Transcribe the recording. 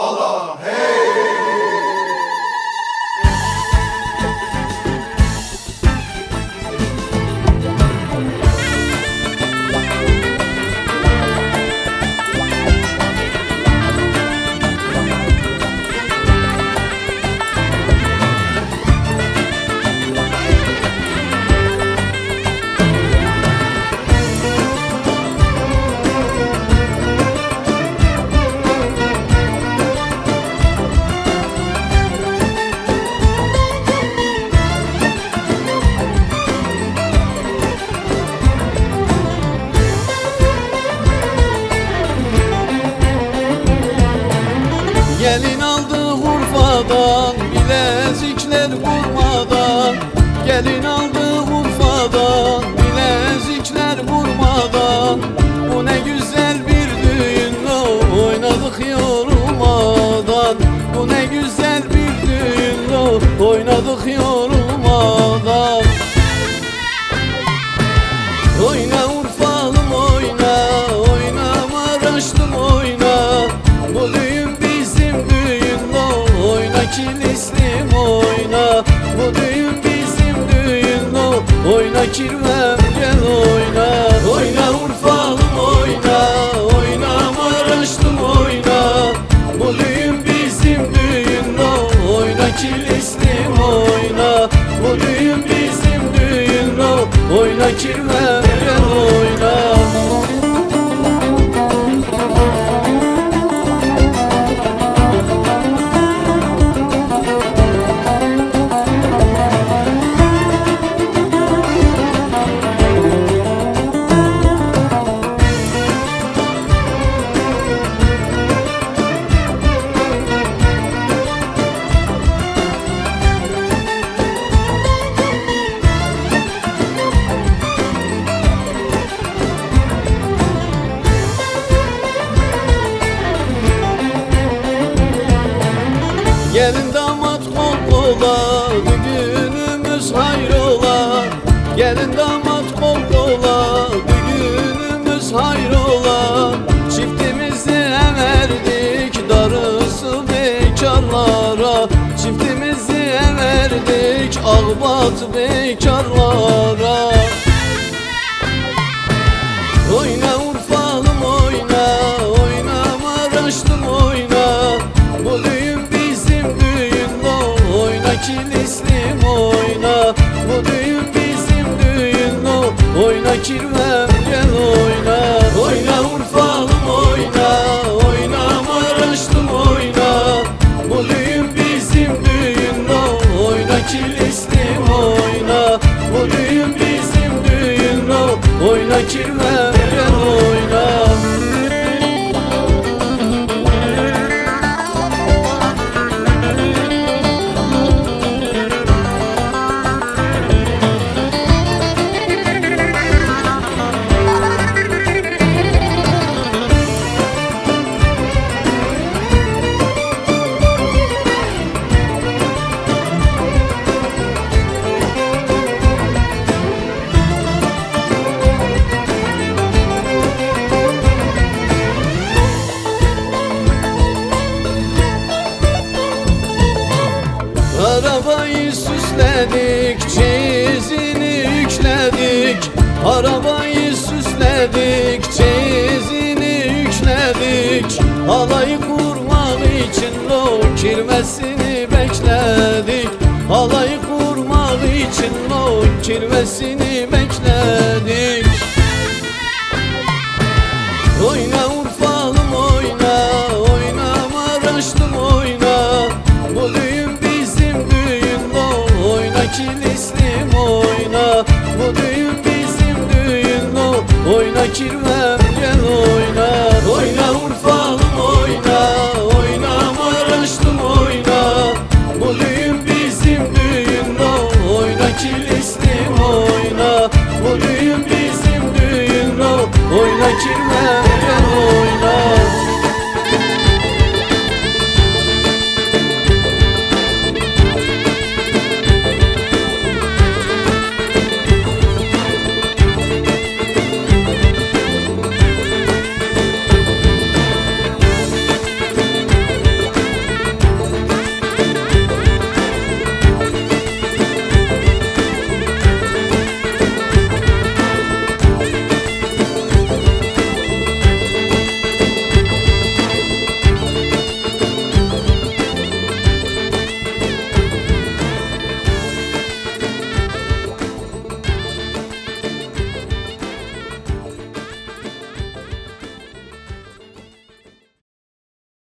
Allah hey! Gelin aldı Urfa'dan bilezikler vurmadan. Gelin aldı Urfa'dan bilezikler vurmadan. Bu ne güzel bir düğün oynadık yorulmadan. Bu ne güzel bir düğün oynadık yorulmadan. Oyna Urfalım oyna, oyna Maraşlım oyna. Bu düğün bizim düğün oyna Kilislim oyna. Bu düğün bizim düğün oyna Kirvem gel oyna. Oyna Urfalım oyna, oyna Maraşlım oyna. Bu düğün bizim düğün oyna Kilislim oyna. Bu düğün bizim düğün oyna Kirvem gel oyna. Gelin damat kol kola, düğünümüz hayrola. Gelin damat kol kola, düğünümüz hayrola. Çiftimizi everdik, darısı bekarlara. Çiftimizi everdik, ağbat bekarlara. Oyna Urfalım oyna, oyna Maraşlım oyna. Bu düğün bizim düğün oyna Kilislim oyna. Bu düğün bizim düğün oyna Kirvem gel oyna. Oyna Urfalım oyna, oyna Maraşlım oyna. Bu düğün bizim düğün oyna Kilislim oyna. Bu düğün bizim düğün oyna Kirvem gel oyna. Arabayı süsledik, çeyizini yükledik. Arabayı süsledik, çeyizini yükledik. Halayı kurmak için kirvesini bekledik. Halayı kurmak için kirvesini bekledik. Oyna Urfalım oyna, oyna Maraşlım oyna. Bu düğün bizim düğün oyna Kilislim oyna. Bu düğün bizim düğün oyna Kirvem